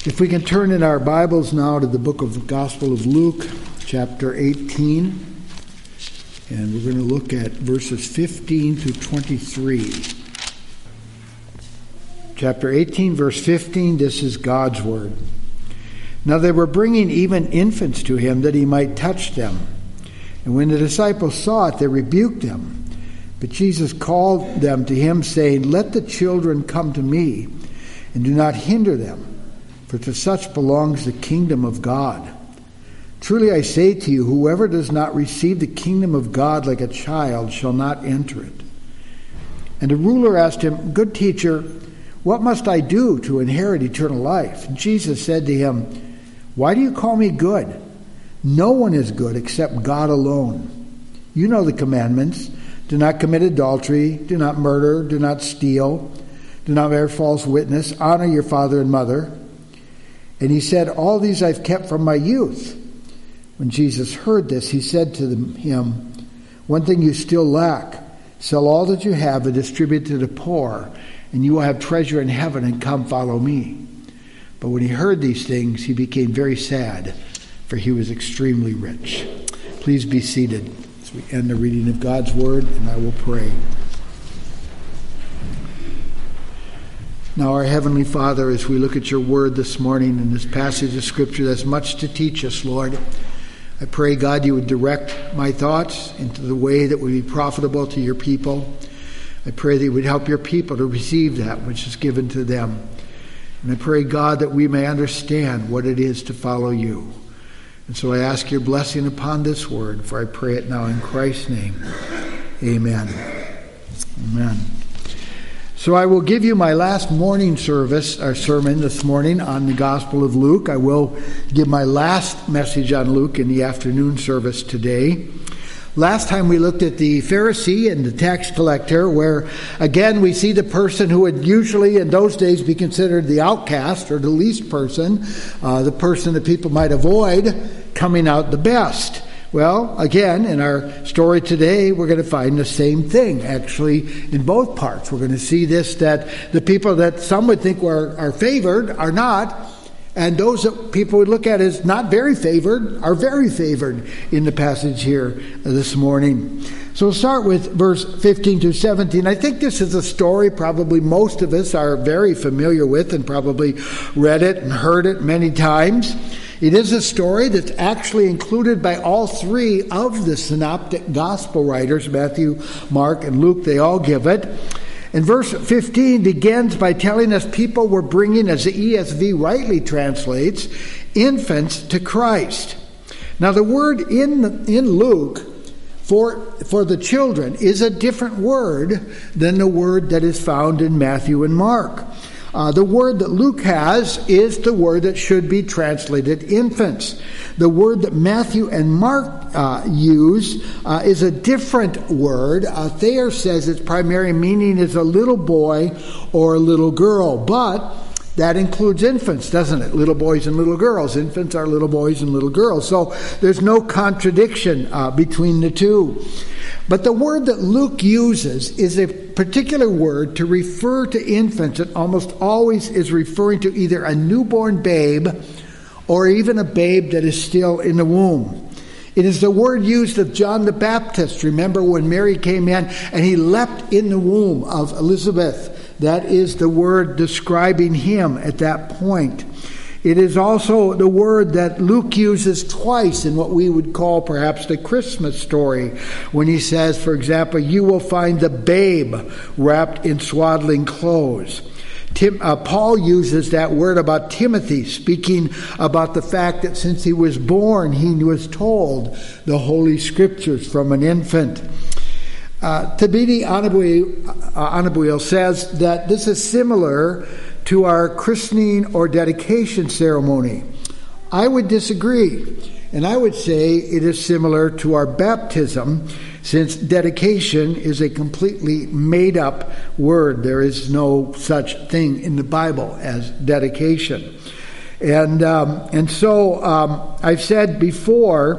If we can turn in our Bibles now to the book of the Gospel of Luke, chapter 18, and we're going to look at verses 15 to 23. Chapter 18, verse 15, this is God's word. Now they were bringing even infants to him that he might touch them. And when the disciples saw it, they rebuked them. But Jesus called them to him, saying, "Let the children come to me, and do not hinder them. For to such belongs the kingdom of God. Truly I say to you, whoever does not receive the kingdom of God like a child shall not enter it." And the ruler asked him, "Good teacher, what must I do to inherit eternal life?" And Jesus said to him, "Why do you call me good? No one is good except God alone. You know the commandments. Do not commit adultery, do not murder, do not steal, do not bear false witness, honor your father and mother." And he said, "All these I've kept from my youth." When Jesus heard this, he said to him, "One thing you still lack. Sell all that you have and distribute to the poor, and you will have treasure in heaven, and come follow me." But when he heard these things, he became very sad, for he was extremely rich. Please be seated as we end the reading of God's word, and I will pray. Now, our Heavenly Father, as we look at your word this morning in this passage of Scripture, there's much to teach us, Lord. I pray, God, you would direct my thoughts into the way that would be profitable to your people. I pray that you would help your people to receive that which is given to them. And I pray, God, that we may understand what it is to follow you. And so I ask your blessing upon this word, for I pray it now in Christ's name. Amen. Amen. So I will give you my last morning sermon this morning on the Gospel of Luke. I will give my last message on Luke in the afternoon service today. Last time we looked at the Pharisee and the tax collector, where again we see the person who would usually in those days be considered the outcast or the least person, the person that people might avoid, coming out the best. Well, again, in our story today, we're going to find the same thing, actually, in both parts. We're going to see this, that the people that some would think are favored are not, and those that people would look at as not very favored are very favored in the passage here this morning. So we'll start with verse 15 to 17. I think this is a story probably most of us are very familiar with and probably read it and heard it many times. It is a story that's actually included by all three of the synoptic gospel writers, Matthew, Mark, and Luke. They all give it. And verse 15 begins by telling us people were bringing, as the ESV rightly translates, infants to Christ. Now the word in Luke for the children is a different word than the word that is found in Matthew and Mark. The word that Luke has is the word that should be translated infants. The word that Matthew and Mark use is a different word. Thayer says its primary meaning is a little boy or a little girl, but that includes infants, doesn't it? Little boys and little girls. Infants are little boys and little girls. So there's no contradiction between the two. But the word that Luke uses is a particular word to refer to infants. It almost always is referring to either a newborn babe or even a babe that is still in the womb. It is the word used of John the Baptist. Remember when Mary came in and he leapt in the womb of Elizabeth. That is the word describing him at that point. It is also the word that Luke uses twice in what we would call perhaps the Christmas story, when he says, for example, "You will find the babe wrapped in swaddling clothes." Paul uses that word about Timothy, speaking about the fact that since he was born, he was told the Holy Scriptures from an infant. Tabidi Anabuil says that this is similar to our christening or dedication ceremony. I would disagree, and I would say it is similar to our baptism, since dedication is a completely made-up word. There is no such thing in the Bible as dedication. And so I've said before,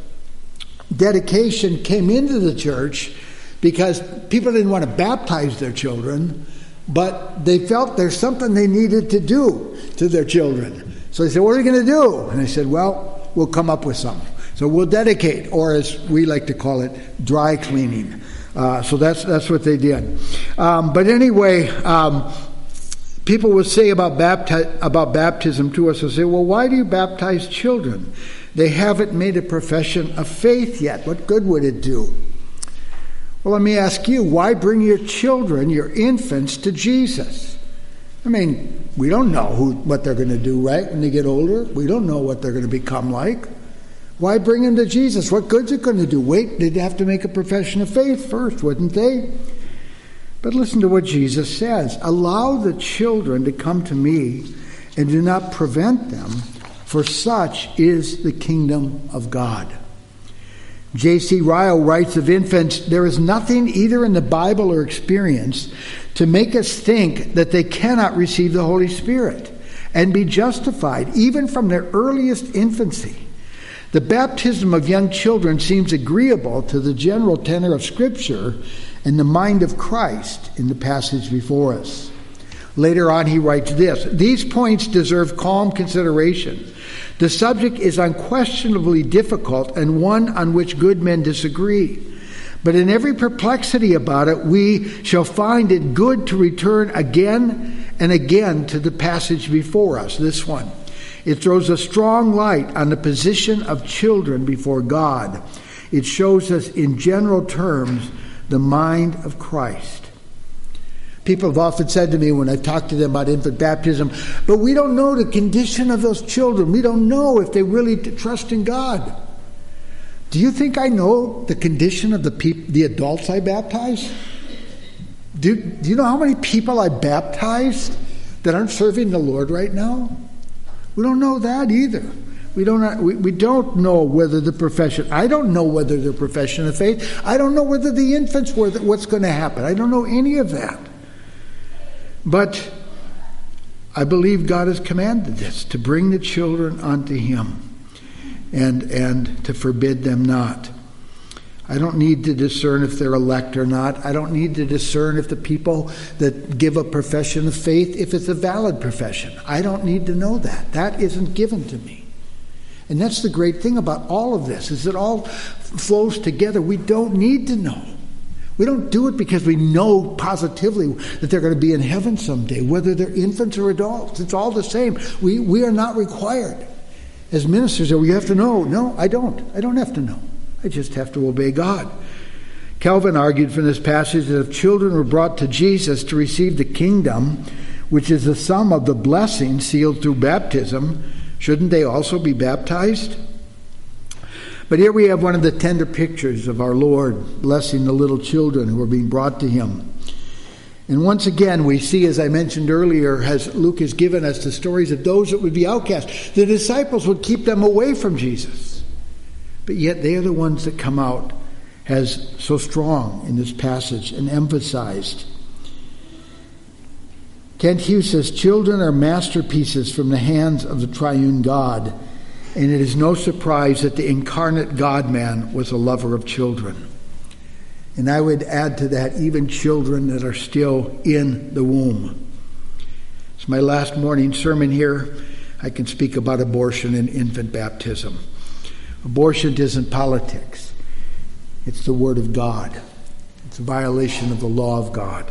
dedication came into the church because people didn't want to baptize their children, but they felt there's something they needed to do to their children. So they said, what are we going to do? And I said, well, we'll come up with something. So we'll dedicate, or as we like to call it, dry cleaning. So that's what they did. But anyway, people will say about baptism to us, they'll say, well, why do you baptize children? They haven't made a profession of faith yet. What good would it do? Well, let me ask you, why bring your children, your infants, to Jesus? I mean, we don't know what they're going to do, right, when they get older. We don't know what they're going to become like. Why bring them to Jesus? What good's it going to do? Wait, they'd have to make a profession of faith first, wouldn't they? But listen to what Jesus says. Allow the children to come to me and do not prevent them, for such is the kingdom of God. J.C. Ryle writes of infants, there is nothing either in the Bible or experience to make us think that they cannot receive the Holy Spirit and be justified, even from their earliest infancy. The baptism of young children seems agreeable to the general tenor of Scripture and the mind of Christ in the passage before us. Later on, he writes this, these points deserve calm consideration. The subject is unquestionably difficult and one on which good men disagree. But in every perplexity about it, we shall find it good to return again and again to the passage before us, this one. It throws a strong light on the position of children before God. It shows us in general terms the mind of Christ. People have often said to me when I talk to them about infant baptism, but we don't know the condition of those children. We don't know if they really trust in God. Do you think I know the condition of the adults I baptize? Do you know how many people I baptized that aren't serving the Lord right now? We don't know that either. We don't know whether the profession, I don't know whether the profession of faith, I don't know whether the infants were, what's going to happen. I don't know any of that. But I believe God has commanded this, to bring the children unto Him and to forbid them not. I don't need to discern if they're elect or not. I don't need to discern if the people that give a profession of faith, if it's a valid profession. I don't need to know that. That isn't given to me. And that's the great thing about all of this, is it all flows together. We don't need to know. We don't do it because we know positively that they're going to be in heaven someday, whether they're infants or adults. It's all the same. We are not required. As ministers, we have to know. No, I don't. I don't have to know. I just have to obey God. Calvin argued from this passage that if children were brought to Jesus to receive the kingdom, which is the sum of the blessing sealed through baptism, shouldn't they also be baptized? But here we have one of the tender pictures of our Lord blessing the little children who are being brought to Him. And once again, we see, as I mentioned earlier, as Luke has given us the stories of those that would be outcast. The disciples would keep them away from Jesus. But yet they are the ones that come out as so strong in this passage and emphasized. Kent Hughes says, children are masterpieces from the hands of the triune God, and it is no surprise that the incarnate God-man was a lover of children. And I would add to that, even children that are still in the womb. It's my last morning sermon here. I can speak about abortion and infant baptism. Abortion isn't politics. It's the Word of God. It's a violation of the law of God.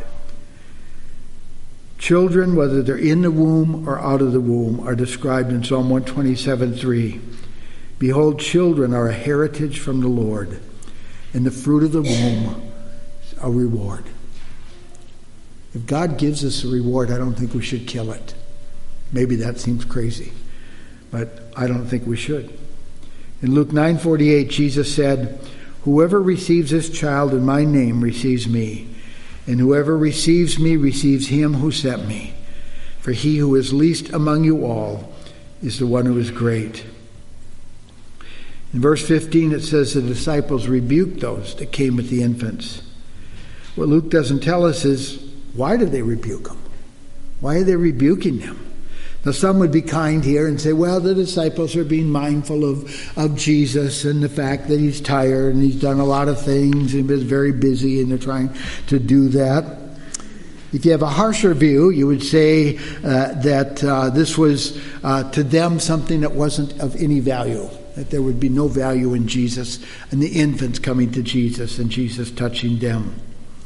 Children, whether they're in the womb or out of the womb, are described in Psalm 127:3. Behold, children are a heritage from the Lord, and the fruit of the womb is a reward. If God gives us a reward, I don't think we should kill it. Maybe that seems crazy, but I don't think we should. In Luke 9:48, Jesus said, whoever receives this child in my name receives me, and whoever receives me receives him who sent me. For he who is least among you all is the one who is great. In verse 15, it says the disciples rebuked those that came with the infants. What Luke doesn't tell us is, why did they rebuke them? Why are they rebuking them? Now, some would be kind here and say, well, the disciples are being mindful of Jesus and the fact that he's tired and he's done a lot of things and is very busy, and they're trying to do that. If you have a harsher view, you would say that this was to them something that wasn't of any value, that there would be no value in Jesus and the infants coming to Jesus and Jesus touching them.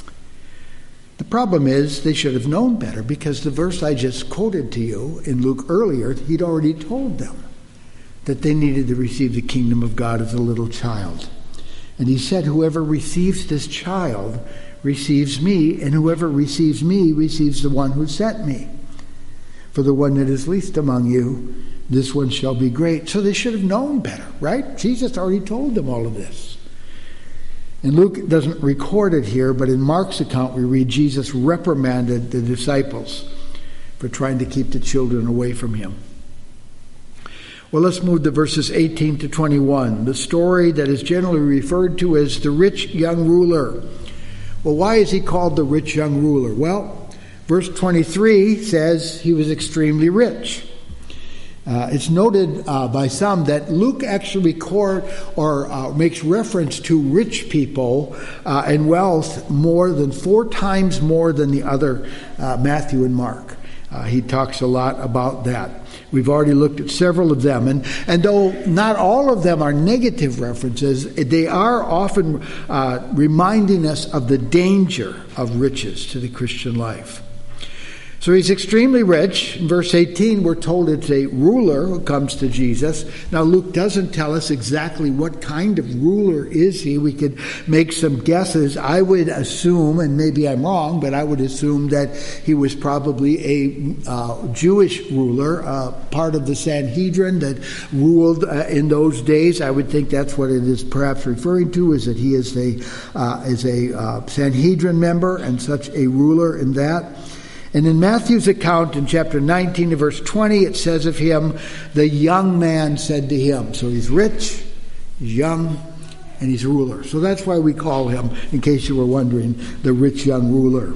The problem is they should have known better, because the verse I just quoted to you in Luke earlier, he'd already told them that they needed to receive the kingdom of God as a little child. And he said, whoever receives this child receives me, and whoever receives me receives the one who sent me. For the one that is least among you, this one shall be great. So they should have known better, right? Jesus already told them all of this. And Luke doesn't record it here, but in Mark's account we read Jesus reprimanded the disciples for trying to keep the children away from him. Well, let's move to verses 18 to 21, the story that is generally referred to as the rich young ruler. Well, why is he called the rich young ruler? Well, verse 23 says he was extremely rich. It's noted by some that Luke actually makes reference to rich people and wealth more than 4 times more than the other Matthew and Mark. He talks a lot about that. We've already looked at several of them. And though not all of them are negative references, they are often reminding us of the danger of riches to the Christian life. So he's extremely rich. In verse 18, we're told it's a ruler who comes to Jesus. Now, Luke doesn't tell us exactly what kind of ruler is he. We could make some guesses. I would assume, and maybe I'm wrong, but I would assume that he was probably a Jewish ruler, part of the Sanhedrin that ruled in those days. I would think that's what it is perhaps referring to, is that he is a Sanhedrin member and such a ruler in that. And in Matthew's account in chapter 19 verse 20, it says of him, the young man said to him. So he's rich, he's young, and he's a ruler. So that's why we call him, in case you were wondering, the rich young ruler.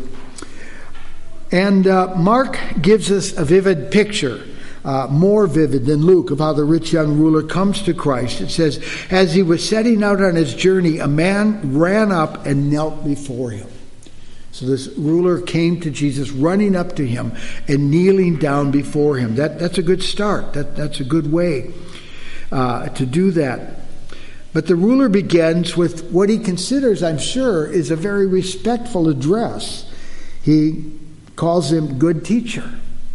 And Mark gives us a vivid picture, more vivid than Luke, of how the rich young ruler comes to Christ. It says, as he was setting out on his journey, a man ran up and knelt before him. So this ruler came to Jesus, running up to him and kneeling down before him. That's a good start. That's a good way to do that. But the ruler begins with what he considers, I'm sure, is a very respectful address. He calls him good teacher.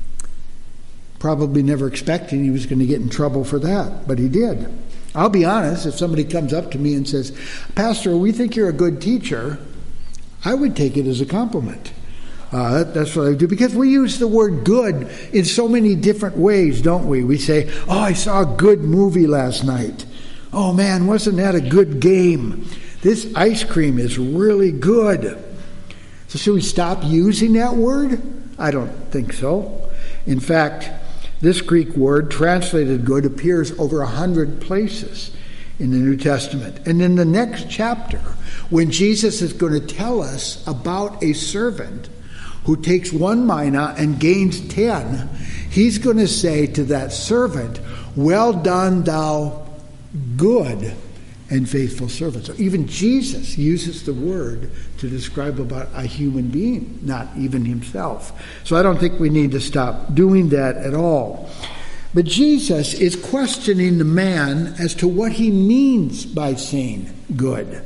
Probably never expecting he was going to get in trouble for that, but he did. I'll be honest, if somebody comes up to me and says, Pastor, we think you're a good teacher, I would take it as a compliment. That's what I do, because we use the word good in so many different ways, don't we? We say, oh, I saw a good movie last night. Oh man, wasn't that a good game? This ice cream is really good. So should we stop using that word? I don't think so. In fact, this Greek word, translated good, appears over 100 places in the New Testament. And in the next chapter, when Jesus is going to tell us about a servant who takes 1 mina and gains 10, he's going to say to that servant, well done, thou good and faithful servant. So even Jesus uses the word to describe about a human being, not even himself. So I don't think we need to stop doing that at all. But Jesus is questioning the man as to what he means by saying good.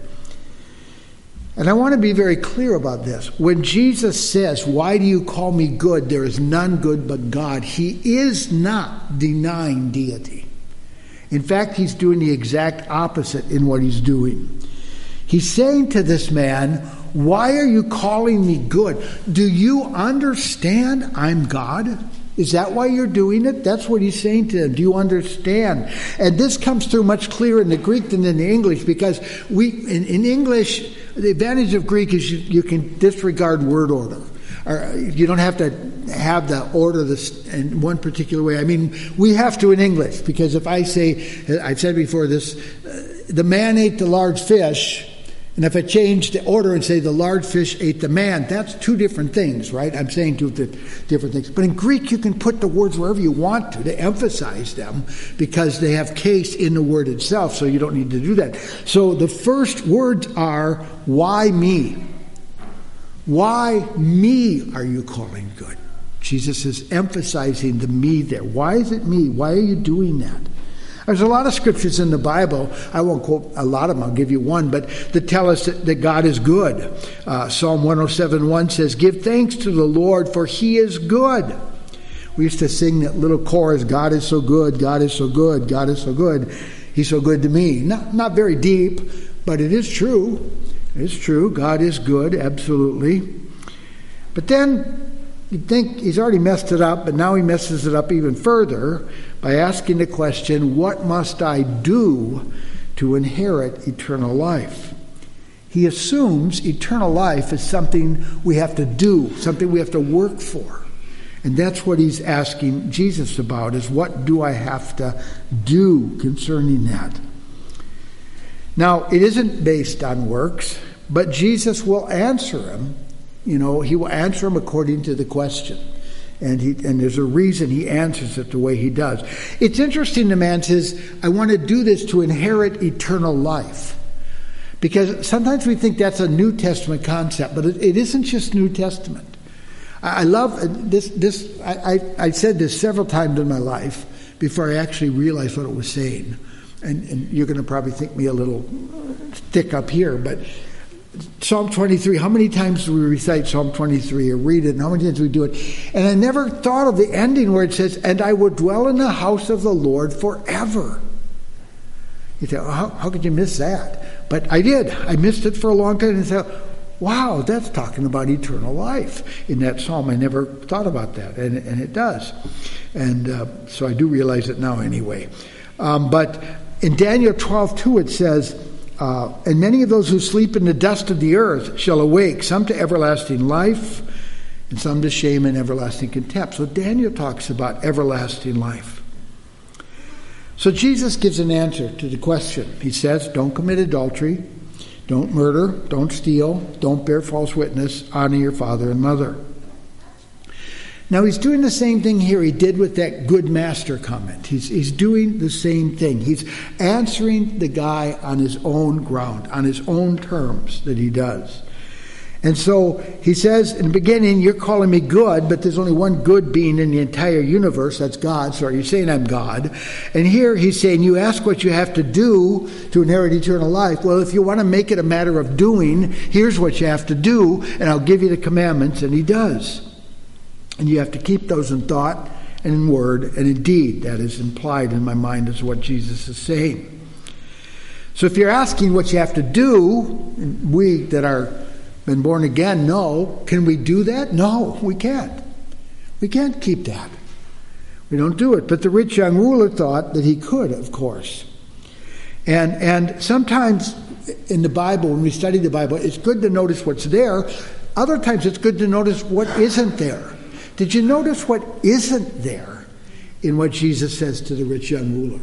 And I want to be very clear about this. When Jesus says, why do you call me good? There is none good but God. He is not denying deity. In fact, he's doing the exact opposite in what he's doing. He's saying to this man, why are you calling me good? Do you understand I'm God? Is that why you're doing it? That's what he's saying to them. Do you understand? And this comes through much clearer in the Greek than in the English, because in English, the advantage of Greek is you can disregard word order. Or you don't have to have the order in one particular way. I mean, we have to in English, because if I say, I've said before this, the man ate the large fish, and if I change the order and say the large fish ate the man, that's 2 different things, right? I'm saying 2 different things. But in Greek, you can put the words wherever you want to emphasize them, because they have case in the word itself, so you don't need to do that. So the first words are, why me? Why me are you calling good? Jesus is emphasizing the me there. Why is it me? Why are you doing that? There's a lot of scriptures in the Bible. I won't quote a lot of them. I'll give you one, but that tell us that God is good. Psalm 107:1 says, "Give thanks to the Lord, for he is good." We used to sing that little chorus, "God is so good, God is so good, God is so good. He's so good to me." Not very deep, but it is true. It's true. God is good, absolutely. But then you'd think he's already messed it up, but now he messes it up even further by asking the question, what must I do to inherit eternal life? He assumes eternal life is something we have to do, something we have to work for. And that's what he's asking Jesus about, is what do I have to do concerning that? Now, it isn't based on works, but Jesus will answer him. He will answer him according to the question. And there's a reason he answers it the way he does. It's interesting, the man says, I want to do this to inherit eternal life. Because sometimes we think that's a New Testament concept, but it isn't just New Testament. I love this. I said this several times in my life before I actually realized what it was saying. And you're going to probably think me a little thick up here, but Psalm 23, how many times do we recite Psalm 23 or read it, and how many times do we do it? And I never thought of the ending where it says, and I will dwell in the house of the Lord forever. You say, how could you miss that? But I did. I missed it for a long time and said, wow, that's talking about eternal life in that psalm. I never thought about that, and it does. And so I do realize it now anyway. But in Daniel 12:2 it says, and many of those who sleep in the dust of the earth shall awake, some to everlasting life, and some to shame and everlasting contempt. So Daniel talks about everlasting life. So Jesus gives an answer to the question. He says, don't commit adultery, don't murder, don't steal, don't bear false witness, honor your father and mother. Now he's doing the same thing here he did with that good master comment. He's doing the same thing. He's answering the guy on his own ground, on his own terms that he does. And so he says in the beginning, you're calling me good, but there's only one good being in the entire universe, that's God. So are you saying I'm God? And here he's saying, you ask what you have to do to inherit eternal life. Well, if you want to make it a matter of doing, here's what you have to do, and I'll give you the commandments, and he does. And you have to keep those in thought and in word and in deed. That is implied in my mind as what Jesus is saying. So if you're asking what you have to do, we that are been born again know, can we do that? No, we can't. We can't keep that. We don't do it. But the rich young ruler thought that he could, of course. And sometimes in the Bible, when we study the Bible, it's good to notice what's there. Other times it's good to notice what isn't there. Did you notice what isn't there in what Jesus says to the rich young ruler?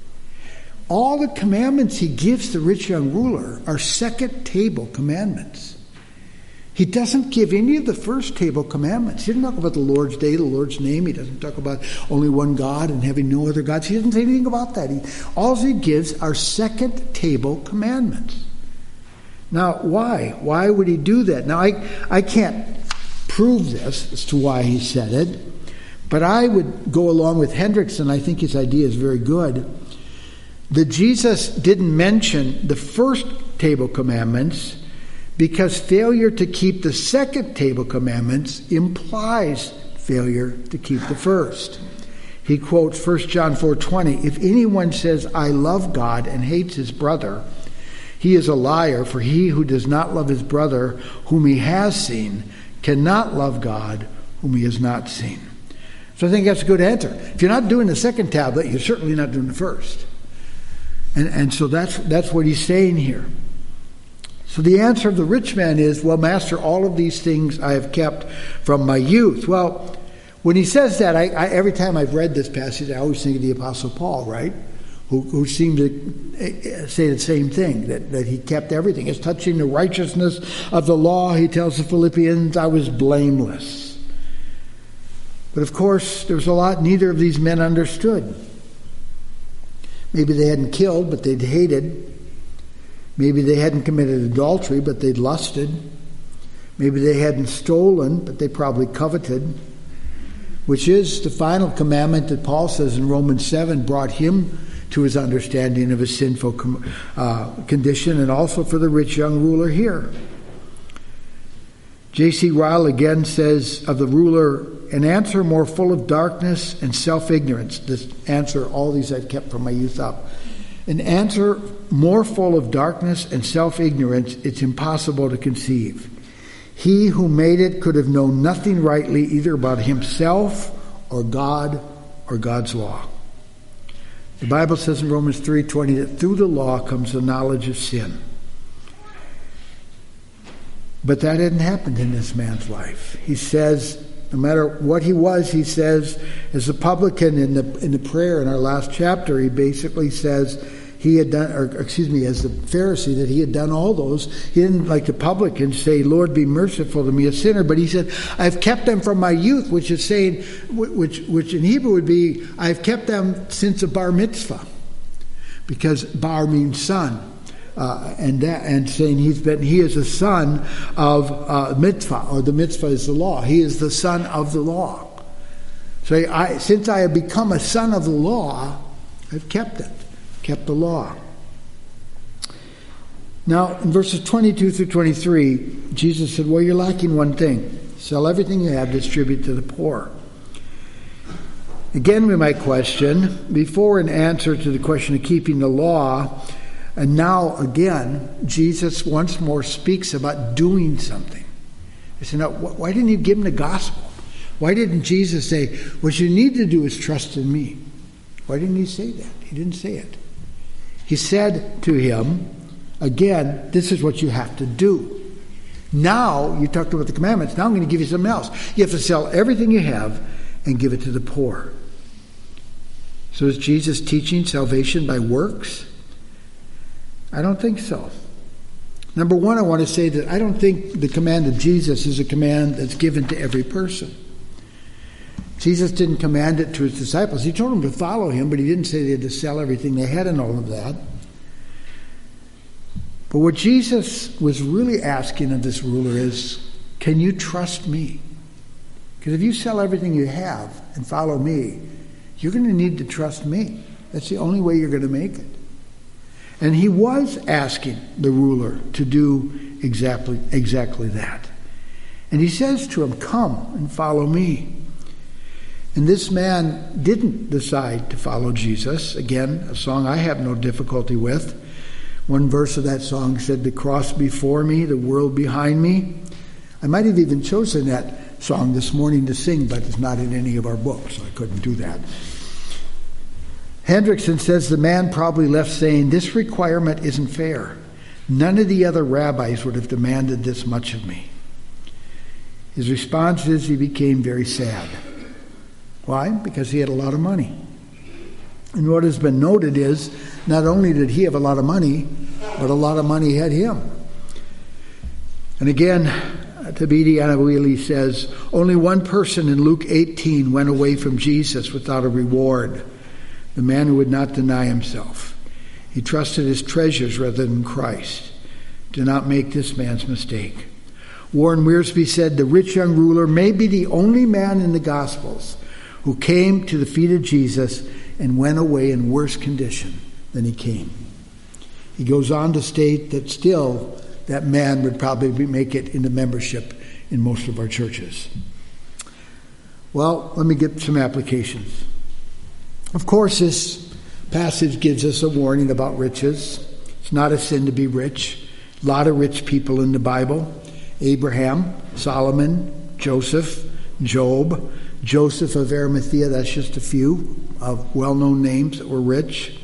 All the commandments he gives the rich young ruler are second table commandments. He doesn't give any of the first table commandments. He doesn't talk about the Lord's day, the Lord's name. He doesn't talk about only one God and having no other gods. He doesn't say anything about that. All he gives are second table commandments. Now, why? Why would he do that? Now, I can't prove this as to why he said it, but I would go along with Hendrickson. I think his idea is very good, that Jesus didn't mention the first table commandments because failure to keep the second table commandments implies failure to keep the first. He quotes 1 John 4:20, if anyone says, I love God and hates his brother, he is a liar, for he who does not love his brother whom he has seen cannot love God whom he has not seen. So I think that's a good answer. If you're not doing the second tablet, you're certainly not doing the first. And so that's what he's saying here. So the answer of the rich man is, well, Master, all of these things I have kept from my youth. Well, when he says that, I every time I've read this passage, I always think of the Apostle Paul, right? Who seemed to say the same thing, that he kept everything. As touching the righteousness of the law, he tells the Philippians, I was blameless. But of course, there was a lot neither of these men understood. Maybe they hadn't killed, but they'd hated. Maybe they hadn't committed adultery, but they'd lusted. Maybe they hadn't stolen, but they probably coveted, which is the final commandment that Paul says in Romans 7 brought him to his understanding of his sinful condition, and also for the rich young ruler here. J.C. Ryle again says of the ruler, an answer more full of darkness and self-ignorance. This answer, all these I've kept from my youth up. An answer more full of darkness and self-ignorance, it's impossible to conceive. He who made it could have known nothing rightly either about himself or God or God's law. The Bible says in Romans 3:20 that through the law comes the knowledge of sin. But that hadn't happened in this man's life. He says, no matter what he was, he says, as the publican in the prayer in our last chapter, he basically says he had done, as the Pharisee, that he had done all those. He didn't, like the publican, say, Lord, be merciful to me, a sinner. But he said, I've kept them from my youth, which is saying, which in Hebrew would be, I've kept them since a bar mitzvah. Because bar means son. And saying he is a son of mitzvah, or the mitzvah is the law. He is the son of the law. So since I have become a son of the law, I've kept the law. Now, in verses 22 through 23, Jesus said, well, you're lacking one thing. Sell everything you have, distribute to the poor. Again, we might question, before an answer to the question of keeping the law, and now again, Jesus once more speaks about doing something. I said, now, why didn't he give him the gospel? Why didn't Jesus say, what you need to do is trust in me? Why didn't he say that? He didn't say it. He said to him, again, this is what you have to do. Now, you talked about the commandments. Now I'm going to give you something else. You have to sell everything you have and give it to the poor. So is Jesus teaching salvation by works? I don't think so. Number one, I want to say that I don't think the command of Jesus is a command that's given to every person. Jesus didn't command it to his disciples. He told them to follow him, but he didn't say they had to sell everything they had and all of that. But what Jesus was really asking of this ruler is, can you trust me? Because if you sell everything you have and follow me, you're going to need to trust me. That's the only way you're going to make it. And he was asking the ruler to do exactly that. And he says to him, come and follow me. And this man didn't decide to follow Jesus. Again, a song I have no difficulty with. One verse of that song said, the cross before me, the world behind me. I might have even chosen that song this morning to sing, but it's not in any of our books, so I couldn't do that. Hendrickson says the man probably left saying, this requirement isn't fair. None of the other rabbis would have demanded this much of me. His response is he became very sad. Why? Because he had a lot of money. And what has been noted is not only did he have a lot of money, but a lot of money had him. And again, Tabidi Anawili says, only one person in Luke 18 went away from Jesus without a reward. The man who would not deny himself. He trusted his treasures rather than Christ. Do not make this man's mistake. Warren Wiersbe said, the rich young ruler may be the only man in the Gospels who came to the feet of Jesus and went away in worse condition than he came. He goes on to state that still that man would probably make it into membership in most of our churches. Well, let me get some applications. Of course, this passage gives us a warning about riches. It's not a sin to be rich. A lot of rich people in the Bible. Abraham, Solomon, Joseph, Job, Joseph of Arimathea, that's just a few of well-known names that were rich.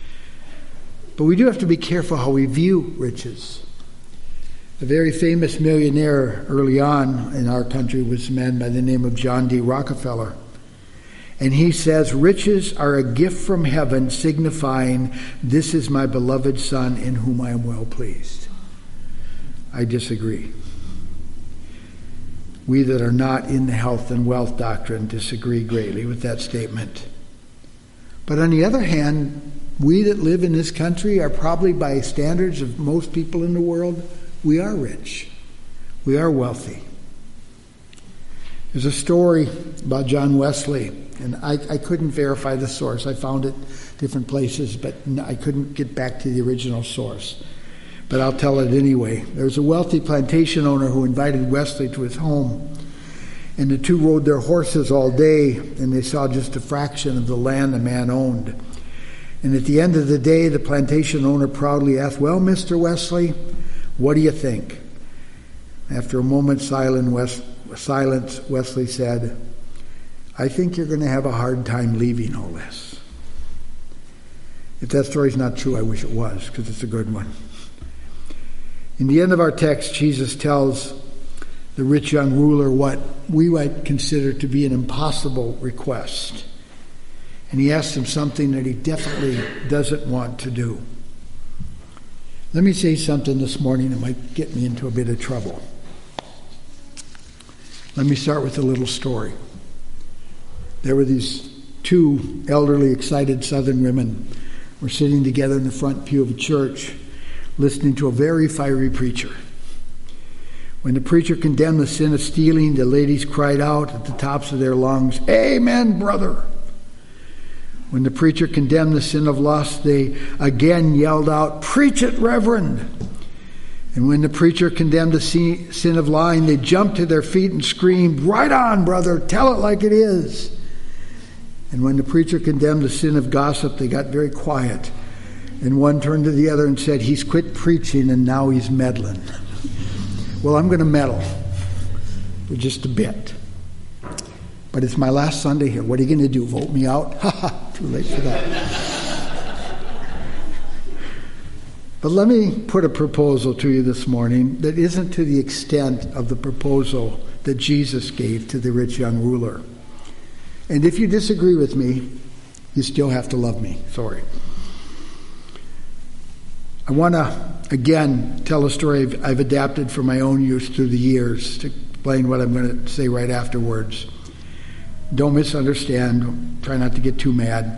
But we do have to be careful how we view riches. A very famous millionaire early on in our country was a man by the name of John D. Rockefeller. And he says, riches are a gift from heaven signifying, this is my beloved Son in whom I am well pleased. I disagree. We that are not in the health and wealth doctrine disagree greatly with that statement. But on the other hand, we that live in this country are probably, by standards of most people in the world, we are rich. We are wealthy. There's a story about John Wesley, and I couldn't verify the source. I found it different places, but I couldn't get back to the original source. But I'll tell it anyway. There was a wealthy plantation owner who invited Wesley to his home, and the two rode their horses all day, and they saw just a fraction of the land the man owned. And at the end of the day, the plantation owner proudly asked, "Well, Mr. Wesley, what do you think?" After a moment's silence, Wesley said, "I think you're going to have a hard time leaving all this." If that story's not true, I wish it was, because it's a good one. In the end of our text, Jesus tells the rich young ruler what we might consider to be an impossible request. And he asks him something that he definitely doesn't want to do. Let me say something this morning that might get me into a bit of trouble. Let me start with a little story. There were these two elderly, excited Southern women were sitting together in the front pew of a church, listening to a very fiery preacher. When the preacher condemned the sin of stealing, the ladies cried out at the tops of their lungs, "Amen, brother!" When the preacher condemned the sin of lust, they again yelled out, "Preach it, Reverend!" And when the preacher condemned the sin of lying, they jumped to their feet and screamed, "Right on, brother, tell it like it is." And when the preacher condemned the sin of gossip, they got very quiet. And one turned to the other and said, "He's quit preaching and now he's meddling." Well, I'm going to meddle for just a bit. But it's my last Sunday here. What are you going to do? Vote me out? Ha ha, too late for that. But let me put a proposal to you this morning that isn't to the extent of the proposal that Jesus gave to the rich young ruler. And if you disagree with me, you still have to love me. Sorry. I want to, again, tell a story I've adapted for my own use through the years to explain what I'm going to say right afterwards. Don't misunderstand. Try not to get too mad.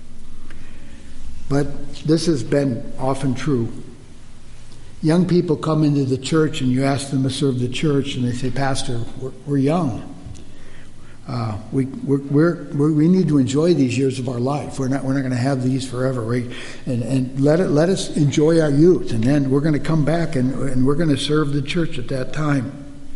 But this has been often true. Young people come into the church and you ask them to serve the church and they say, "Pastor, we're young. We need to enjoy these years of our life. We're not going to have these forever. Right? And let us enjoy our youth, and then we're going to come back and we're going to serve the church at that time."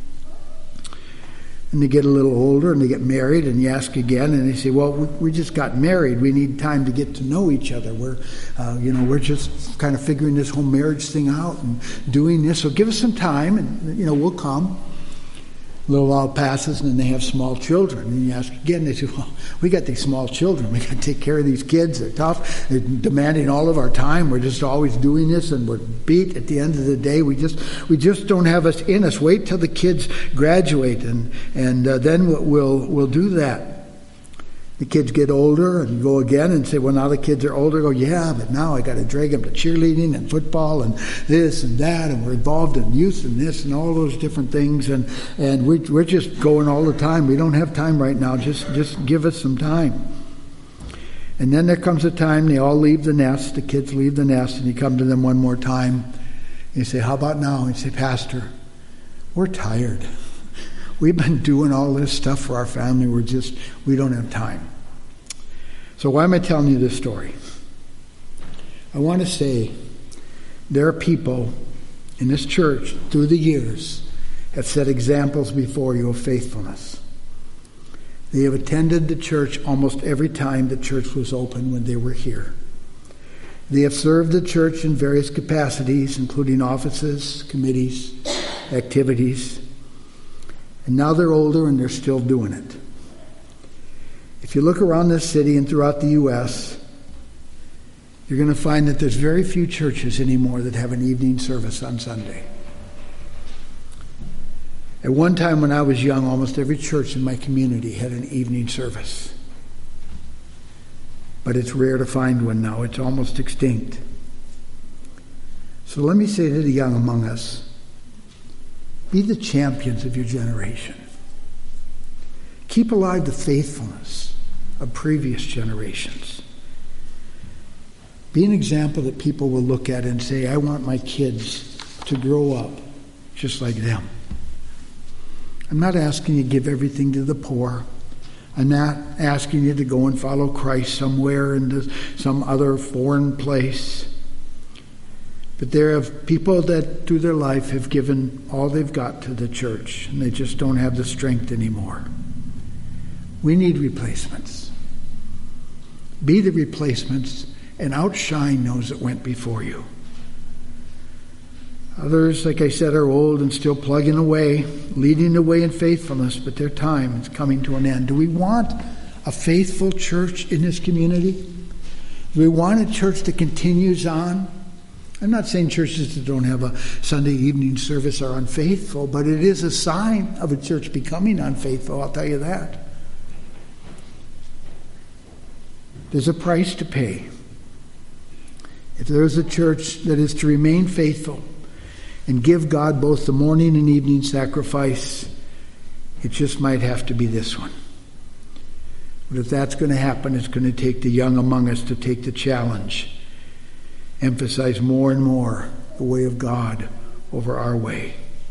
And they get a little older and they get married, and you ask again, and they say, "Well, we just got married. We need time to get to know each other. We're just kind of figuring this whole marriage thing out and doing this. So give us some time, and we'll come." A little while passes, and then they have small children. And you ask again, they say, "Well, we got these small children. We got to take care of these kids. They're tough. They're demanding all of our time. We're just always doing this, and we're beat at the end of the day. We just don't have us in us. Wait till the kids graduate, and then we'll do that." The kids get older and go again and say, "Well, now the kids are older." Go, "Yeah, but now I got to drag them to cheerleading and football and this and that, and we're involved in youth and this and all those different things, and we're just going all the time. We don't have time right now. Just give us some time." And then there comes a time they all leave the nest. The kids leave the nest, and you come to them one more time. And you say, "How about now?" And you say, "Pastor, we're tired. We've been doing all this stuff for our family. We don't have time." So why am I telling you this story? I want to say there are people in this church through the years have set examples before you of faithfulness. They have attended the church almost every time the church was open when they were here. They have served the church in various capacities, including offices, committees, activities. And now they're older and they're still doing it. If you look around this city and throughout the U.S., you're going to find that there's very few churches anymore that have an evening service on Sunday. At one time when I was young, almost every church in my community had an evening service. But it's rare to find one now. It's almost extinct. So let me say to the young among us, be the champions of your generation. Keep alive the faithfulness of previous generations. Be an example that people will look at and say, "I want my kids to grow up just like them." I'm not asking you to give everything to the poor. I'm not asking you to go and follow Christ somewhere into some other foreign place. But there are people that through their life have given all they've got to the church, and they just don't have the strength anymore. We need replacements. Be the replacements and outshine those that went before you. Others, like I said, are old and still plugging away, leading the way in faithfulness, but their time is coming to an end. Do we want a faithful church in this community? Do we want a church that continues on? I'm not saying churches that don't have a Sunday evening service are unfaithful, but it is a sign of a church becoming unfaithful, I'll tell you that. There's a price to pay. If there is a church that is to remain faithful and give God both the morning and evening sacrifice, it just might have to be this one. But if that's going to happen, it's going to take the young among us to take the challenge. Emphasize more and more the way of God over our way.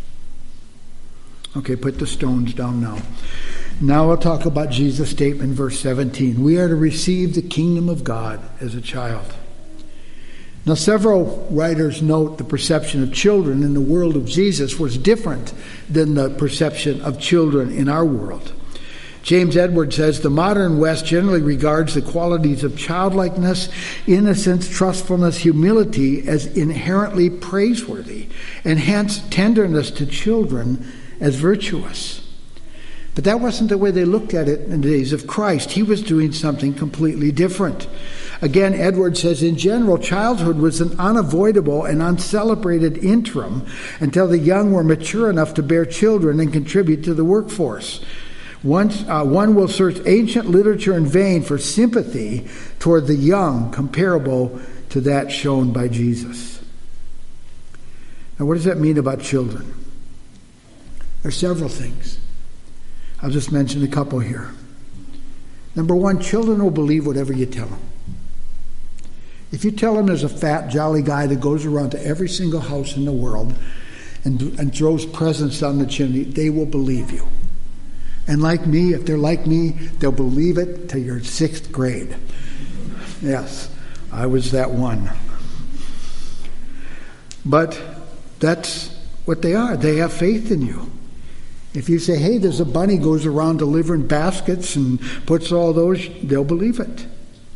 Okay, put the stones down now. Now I'll talk about Jesus' statement in verse 17. We are to receive the kingdom of God as a child. Now several writers note the perception of children in the world of Jesus was different than the perception of children in our world. James Edwards says, the modern West generally regards the qualities of childlikeness, innocence, trustfulness, humility as inherently praiseworthy, and hence tenderness to children as virtuous. But that wasn't the way they looked at it in the days of Christ. He was doing something completely different. Again, Edwards says, in general, childhood was an unavoidable and uncelebrated interim until the young were mature enough to bear children and contribute to the workforce. One will search ancient literature in vain for sympathy toward the young comparable to that shown by Jesus. Now, what does that mean about children? There are several things. I'll just mention a couple here. Number one, children will believe whatever you tell them. If you tell them there's a fat, jolly guy that goes around to every single house in the world and throws presents down the chimney, they will believe you. And like me, if they're like me, they'll believe it till you're 6th grade. Yes, I was that one. But that's what they are. They have faith in you. If you say, hey, there's a bunny goes around delivering baskets and puts all those, they'll believe it.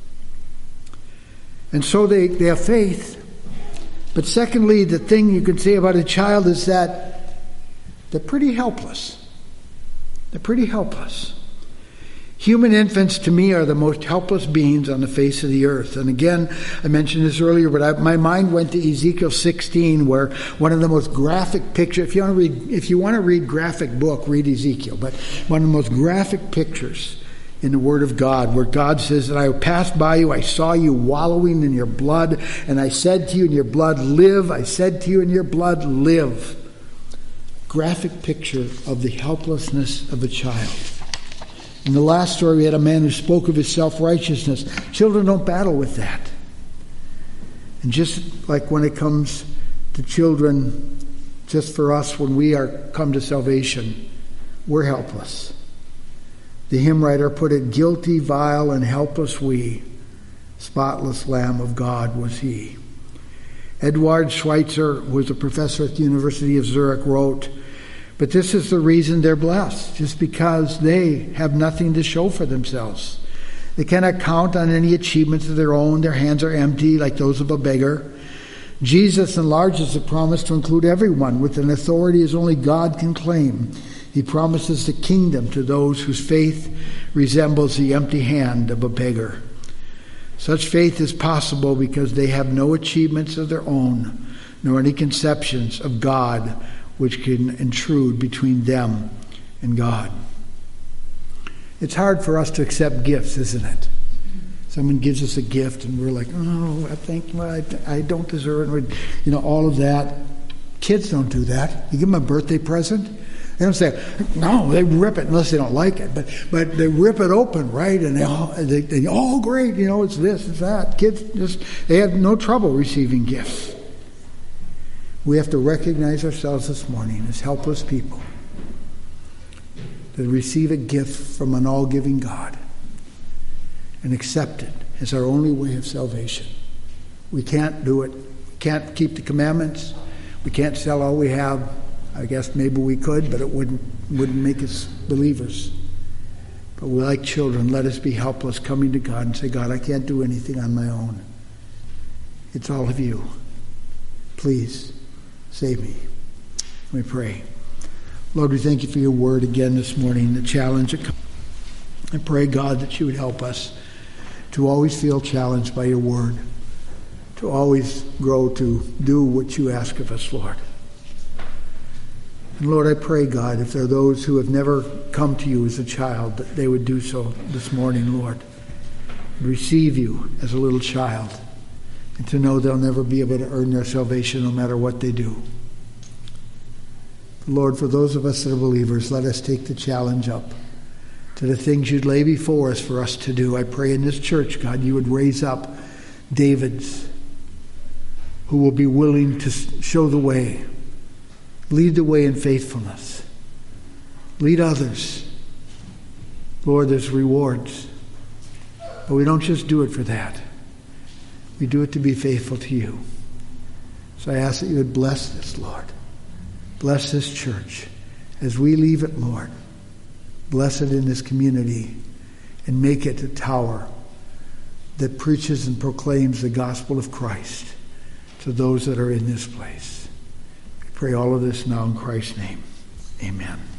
And so they have faith. But secondly, the thing you can say about a child is that they're pretty helpless. They're pretty helpless. Human infants, to me, are the most helpless beings on the face of the earth. And again, I mentioned this earlier, but my mind went to Ezekiel 16, where one of the most graphic pictures, if you want to read graphic book, read Ezekiel, but one of the most graphic pictures in the Word of God, where God says that I passed by you, I saw you wallowing in your blood, and I said to you in your blood, live. I said to you in your blood, live. Graphic picture of the helplessness of a child. In the last story, we had a man who spoke of his self-righteousness. Children don't battle with that. And just like when it comes to children, just for us, when we come to salvation, we're helpless. The hymn writer put it, guilty, vile, and helpless we, spotless Lamb of God was he. Eduard Schweitzer, who was a professor at the University of Zurich, wrote, but this is the reason they're blessed, just because they have nothing to show for themselves. They cannot count on any achievements of their own. Their hands are empty like those of a beggar. Jesus enlarges the promise to include everyone with an authority as only God can claim. He promises the kingdom to those whose faith resembles the empty hand of a beggar. Such faith is possible because they have no achievements of their own, nor any conceptions of God which can intrude between them and God. It's hard for us to accept gifts, isn't it? Someone gives us a gift and we're like, oh, I don't deserve it. All of that. Kids don't do that. You give them a birthday present, they don't say, no, they rip it unless they don't like it. But they rip it open, right? And they oh, great, it's this, it's that. Kids they have no trouble receiving gifts. We have to recognize ourselves this morning as helpless people that receive a gift from an all-giving God and accept it as our only way of salvation. We can't do it. We can't keep the commandments. We can't sell all we have. I guess maybe we could, but it wouldn't make us believers. But we, like children, let us be helpless, coming to God and say, God, I can't do anything on my own. It's all of you. Please save me. We pray. Lord, we thank you for your word again this morning, the challenge. I pray, God, that you would help us to always feel challenged by your word, to always grow to do what you ask of us, Lord. And Lord, I pray, God, if there are those who have never come to you as a child, that they would do so this morning, Lord. Receive you as a little child, and to know they'll never be able to earn their salvation no matter what they do. Lord, for those of us that are believers, let us take the challenge up to the things you'd lay before us for us to do. I pray in this church, God, you would raise up Davids who will be willing to show the way, lead the way in faithfulness, lead others. Lord, there's rewards, but we don't just do it for that. We do it to be faithful to you. So I ask that you would bless this, Lord. Bless this church as we leave it, Lord. Bless it in this community and make it a tower that preaches and proclaims the gospel of Christ to those that are in this place. We pray all of this now in Christ's name. Amen.